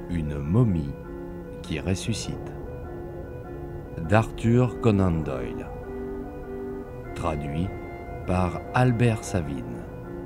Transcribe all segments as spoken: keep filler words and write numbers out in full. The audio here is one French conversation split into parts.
Une momie qui ressuscite. D'Arthur Conan Doyle. Traduit par Albert Savine.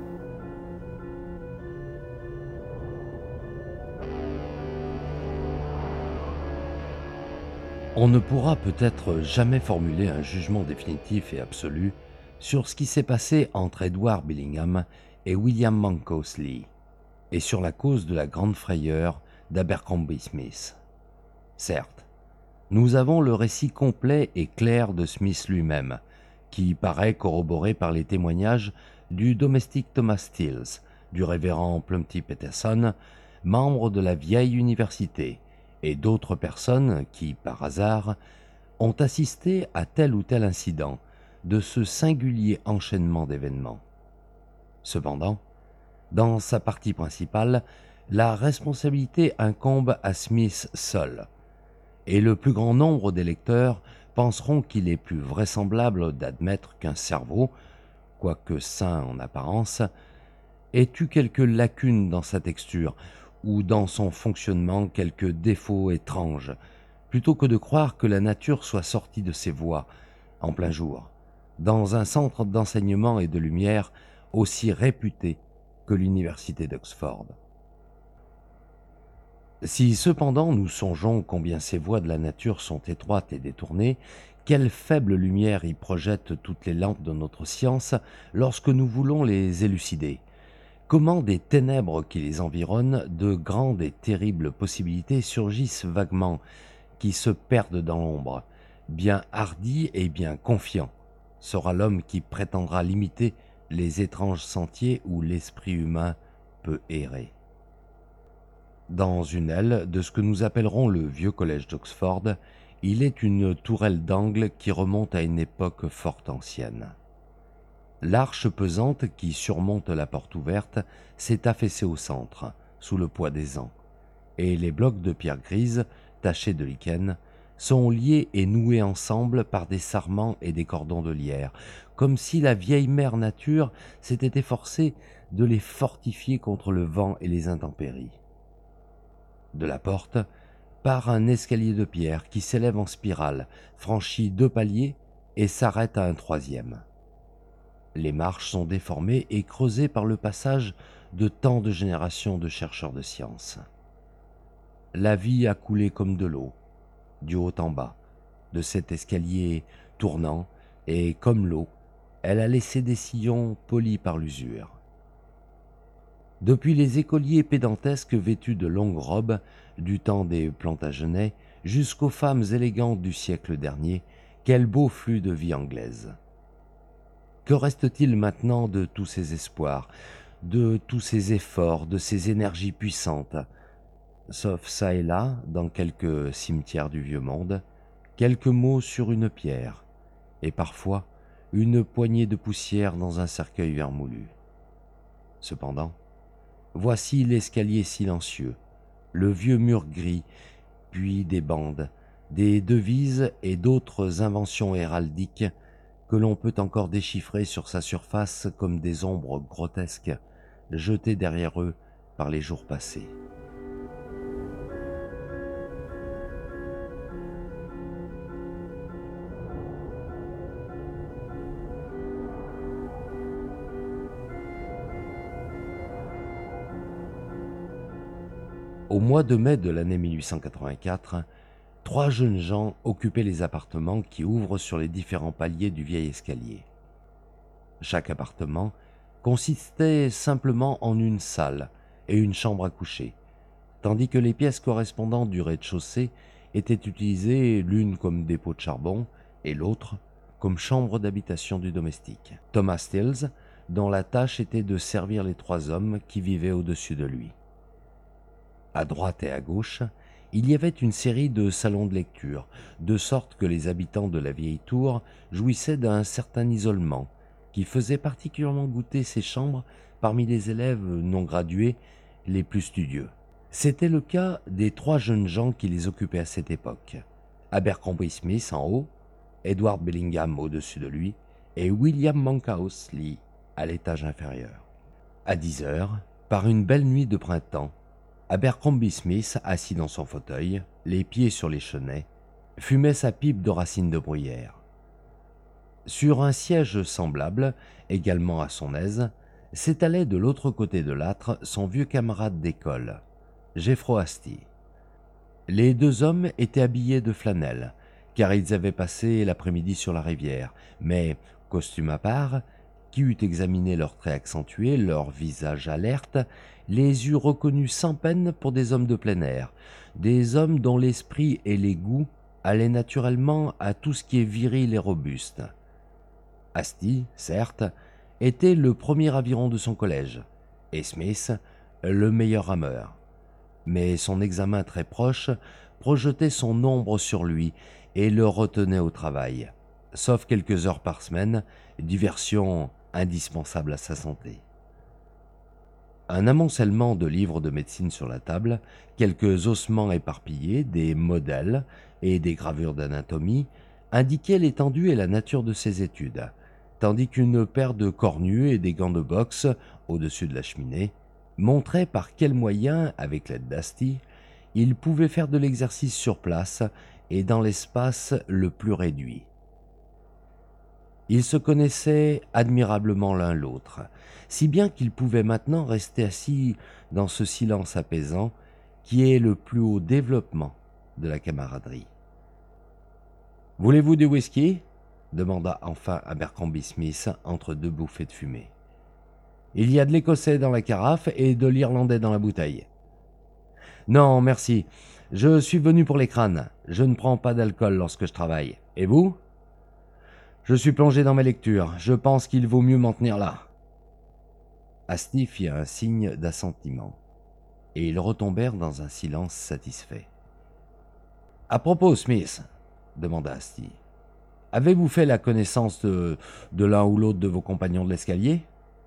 On ne pourra peut-être jamais formuler un jugement définitif et absolu sur ce qui s'est passé entre Edward Bellingham et William Monkhouse Lee, et sur la cause de la grande frayeur d'Abercrombie Smith. Certes, nous avons le récit complet et clair de Smith lui-même, qui paraît corroboré par les témoignages du domestique Thomas Stills, du révérend Plumpty Peterson, membre de la vieille université, et d'autres personnes qui, par hasard, ont assisté à tel ou tel incident de ce singulier enchaînement d'événements. Cependant, dans sa partie principale, la responsabilité incombe à Smith seul, et le plus grand nombre des lecteurs penseront qu'il est plus vraisemblable d'admettre qu'un cerveau, quoique sain en apparence, ait eu quelques lacunes dans sa texture ou dans son fonctionnement quelques défauts étranges, plutôt que de croire que la nature soit sortie de ses voies, en plein jour, dans un centre d'enseignement et de lumière aussi réputé que l'université d'Oxford. Si cependant nous songeons combien ces voies de la nature sont étroites et détournées, quelle faible lumière y projettent toutes les lampes de notre science lorsque nous voulons les élucider, comment des ténèbres qui les environnent, de grandes et terribles possibilités surgissent vaguement, qui se perdent dans l'ombre. Bien hardi et bien confiant sera l'homme qui prétendra limiter les étranges sentiers où l'esprit humain peut errer. Dans une aile de ce que nous appellerons le vieux collège d'Oxford, il est une tourelle d'angle qui remonte à une époque fort ancienne. L'arche pesante qui surmonte la porte ouverte s'est affaissée au centre, sous le poids des ans, et les blocs de pierre grise, tachés de lichen, sont liés et noués ensemble par des sarments et des cordons de lierre, comme si la vieille mère nature s'était efforcée de les fortifier contre le vent et les intempéries. De la porte part un escalier de pierre qui s'élève en spirale, franchit deux paliers et s'arrête à un troisième. Les marches sont déformées et creusées par le passage de tant de générations de chercheurs de sciences. La vie a coulé comme de l'eau, du haut en bas, de cet escalier tournant, et comme l'eau, elle a laissé des sillons polis par l'usure. Depuis les écoliers pédantesques vêtus de longues robes du temps des Plantagenets jusqu'aux femmes élégantes du siècle dernier, quel beau flux de vie anglaise. Que reste-t-il maintenant de tous ces espoirs, de tous ces efforts, de ces énergies puissantes? Sauf çà et là, dans quelques cimetières du vieux monde, quelques mots sur une pierre, et parfois une poignée de poussière dans un cercueil vermoulu. Cependant, voici l'escalier silencieux, le vieux mur gris, puis des bandes, des devises et d'autres inventions héraldiques que l'on peut encore déchiffrer sur sa surface comme des ombres grotesques jetées derrière eux par les jours passés. Au mois de mai de l'année mille huit cent quatre-vingt-quatre, trois jeunes gens occupaient les appartements qui ouvrent sur les différents paliers du vieil escalier. Chaque appartement consistait simplement en une salle et une chambre à coucher, tandis que les pièces correspondantes du rez-de-chaussée étaient utilisées l'une comme dépôt de charbon et l'autre comme chambre d'habitation du domestique. Thomas Stills, dont la tâche était de servir les trois hommes qui vivaient au-dessus de lui. À droite et à gauche, il y avait une série de salons de lecture, de sorte que les habitants de la vieille tour jouissaient d'un certain isolement, qui faisait particulièrement goûter ces chambres parmi les élèves non gradués les plus studieux. C'était le cas des trois jeunes gens qui les occupaient à cette époque. Abercrombie Smith en haut, Edward Bellingham au-dessus de lui, et William Monkhouse Lee à l'étage inférieur. À dix heures, par une belle nuit de printemps, Abercrombie Smith, assis dans son fauteuil, les pieds sur les chenets, fumait sa pipe de racines de bruyère. Sur un siège semblable, également à son aise, s'étalait de l'autre côté de l'âtre son vieux camarade d'école, Jeffro Asty. Les deux hommes étaient habillés de flanelle, car ils avaient passé l'après-midi sur la rivière, mais, costume à part, qui eût examiné leurs traits accentués, leurs visages alertes, les eût reconnus sans peine pour des hommes de plein air, des hommes dont l'esprit et les goûts allaient naturellement à tout ce qui est viril et robuste. Asty, certes, était le premier aviron de son collège, et Smith, le meilleur rameur. Mais son examen très proche projetait son ombre sur lui et le retenait au travail, sauf quelques heures par semaine, diversion indispensable à sa santé. Un amoncellement de livres de médecine sur la table, quelques ossements éparpillés, des modèles et des gravures d'anatomie indiquaient l'étendue et la nature de ses études, tandis qu'une paire de cornues et des gants de boxe au-dessus de la cheminée montrait par quels moyens, avec l'aide d'Asty, il pouvait faire de l'exercice sur place et dans l'espace le plus réduit. Ils se connaissaient admirablement l'un l'autre, si bien qu'ils pouvaient maintenant rester assis dans ce silence apaisant qui est le plus haut développement de la camaraderie. « Voulez-vous du whisky ?» demanda enfin Abercrombie Smith entre deux bouffées de fumée. « Il y a de l'écossais dans la carafe et de l'irlandais dans la bouteille. »« Non, merci. Je suis venu pour les crânes. Je ne prends pas d'alcool lorsque je travaille. Et vous ? » ?»« Je suis plongé dans mes lectures. Je pense qu'il vaut mieux m'en tenir là. » Asty fit un signe d'assentiment, et ils retombèrent dans un silence satisfait. « À propos, Smith, » demanda Asty, « avez-vous fait la connaissance de, de l'un ou l'autre de vos compagnons de l'escalier ?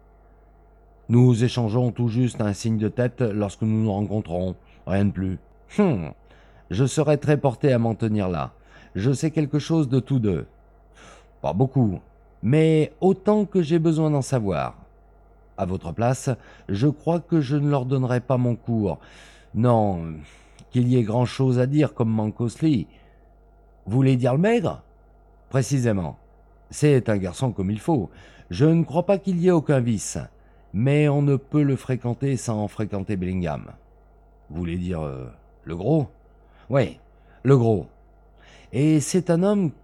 Nous échangeons tout juste un signe de tête lorsque nous nous rencontrons, rien de plus. Hum, je serais très porté à m'en tenir là. Je sais quelque chose de tous deux. Pas beaucoup, mais autant que j'ai besoin d'en savoir. À votre place, je crois que je ne leur donnerai pas mon cours. Non, qu'il y ait grand-chose à dire comme Mancosley. Vous voulez dire le maigre ? Précisément. C'est un garçon comme il faut. Je ne crois pas qu'il y ait aucun vice, mais on ne peut le fréquenter sans fréquenter Bellingham. Vous voulez dire euh, le gros ? Oui, le gros. Et c'est un homme